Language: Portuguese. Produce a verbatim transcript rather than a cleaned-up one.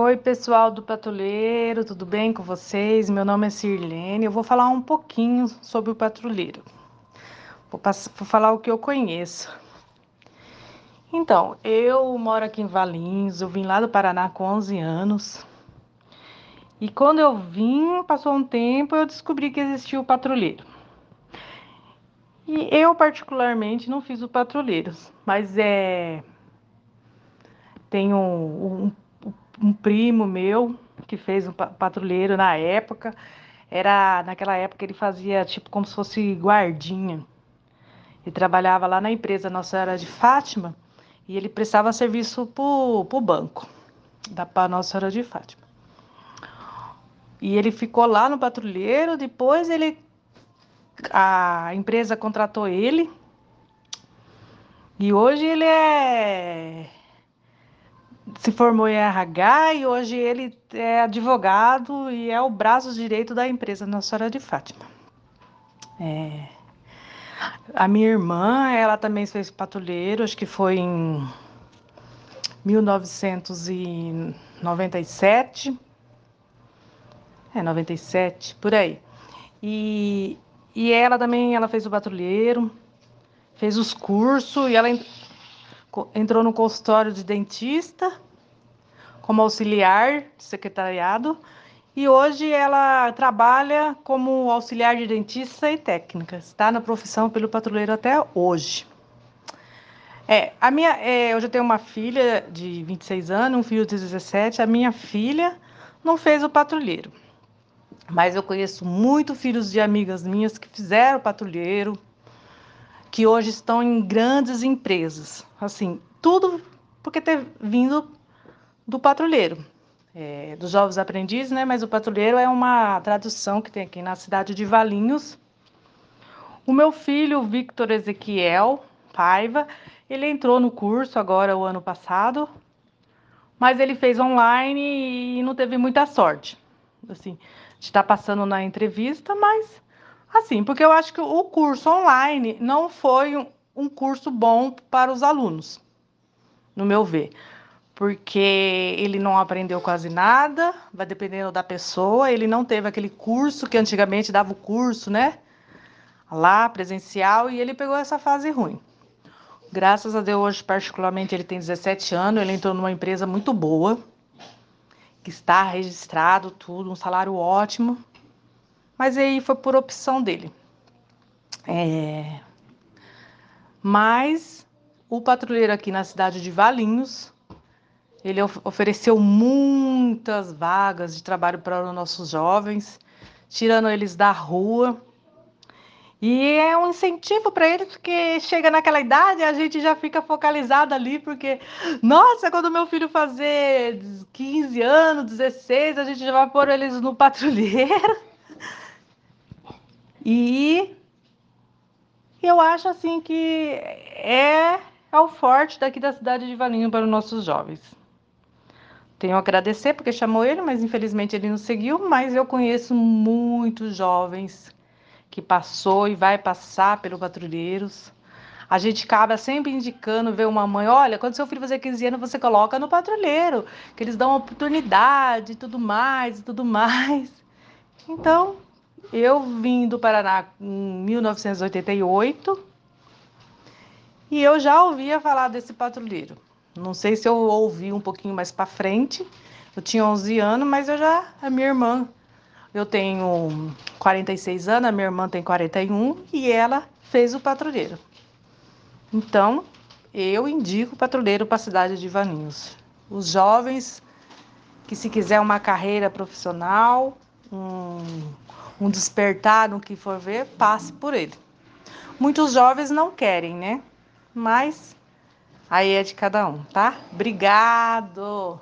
Oi, pessoal do Patrulheiro, tudo bem com vocês? Meu nome é Sirlene. Eu vou falar um pouquinho sobre o patrulheiro. Vou, pass- vou falar o que eu conheço. Então, eu moro aqui em Valinhos, eu vim lá do Paraná com onze anos. E quando eu vim, passou um tempo, eu descobri que existia o patrulheiro. E eu, particularmente, não fiz o patrulheiro, mas é. Tenho um, um um primo meu que fez um pa- patrulheiro na época. Era, naquela época ele fazia tipo como se fosse guardinha. Ele trabalhava lá na empresa Nossa Senhora de Fátima e ele prestava serviço pro, pro banco da pra Nossa Senhora de Fátima. E ele ficou lá no patrulheiro, depois ele a empresa contratou ele e hoje ele é se formou em R H e hoje ele é advogado e é o braço direito da empresa Nossa Senhora de Fátima. A minha irmã, ela também fez patrulheiro, acho que foi em mil novecentos e noventa e sete. É, noventa e sete, por aí. E, e ela também, ela fez o patrulheiro, fez os cursos e ela en- co- entrou no consultório de dentista como auxiliar de secretariado. E hoje ela trabalha como auxiliar de dentista e técnica. Está na profissão pelo patrulheiro até hoje. É, a minha, é, eu já tenho uma filha de vinte e seis anos, um filho de dezessete. A minha filha não fez o patrulheiro, mas eu conheço muito filhos de amigas minhas que fizeram patrulheiro, que hoje estão em grandes empresas. Assim, tudo porque ter vindo do patrulheiro, é, dos jovens aprendizes, né? Mas o patrulheiro é uma tradução que tem aqui na cidade de Valinhos. O meu filho, Victor Ezequiel Paiva, ele entrou no curso agora o ano passado, mas ele fez online e não teve muita sorte. Assim, de estar passando na entrevista, mas assim, porque eu acho que o curso online não foi um, um curso bom para os alunos, no meu ver. Porque ele não aprendeu quase nada, vai dependendo da pessoa, ele não teve aquele curso que antigamente dava o curso, né? Lá, presencial, e ele pegou essa fase ruim. Graças a Deus, hoje, particularmente, ele tem dezessete anos, ele entrou numa empresa muito boa, que está registrado, tudo, um salário ótimo, mas aí foi por opção dele. É... Mas o patrulheiro aqui na cidade de Valinhos, ele of- ofereceu muitas vagas de trabalho para os nossos jovens, tirando eles da rua. E é um incentivo para eles, porque chega naquela idade, a gente já fica focalizado ali, porque, nossa, quando meu filho fazer quinze anos, dezesseis, a gente já vai pôr eles no patrulheiro. E eu acho assim que é, é o forte daqui da cidade de Valinho para os nossos jovens. Tenho a agradecer porque chamou ele, mas infelizmente ele não seguiu, mas eu conheço muitos jovens que passou e vai passar pelo Patrulheiros. A gente acaba sempre indicando, ver uma mãe, olha, quando seu filho fazer quinze anos, você coloca no patrulheiro, que eles dão oportunidade e tudo mais, e tudo mais. Então, eu vim do Paraná em mil novecentos e oitenta e oito e eu já ouvia falar desse patrulheiro. Não sei se eu ouvi um pouquinho mais para frente. Eu tinha onze anos, mas eu já, a minha irmã, eu tenho quarenta e seis anos, a minha irmã tem quarenta e um e ela fez o patrulheiro. Então, eu indico o patrulheiro para a cidade de Valinhos. Os jovens que se quiser uma carreira profissional, um, um despertar no que for ver, passe por ele. Muitos jovens não querem, né? Mas aí é de cada um, tá? Obrigado!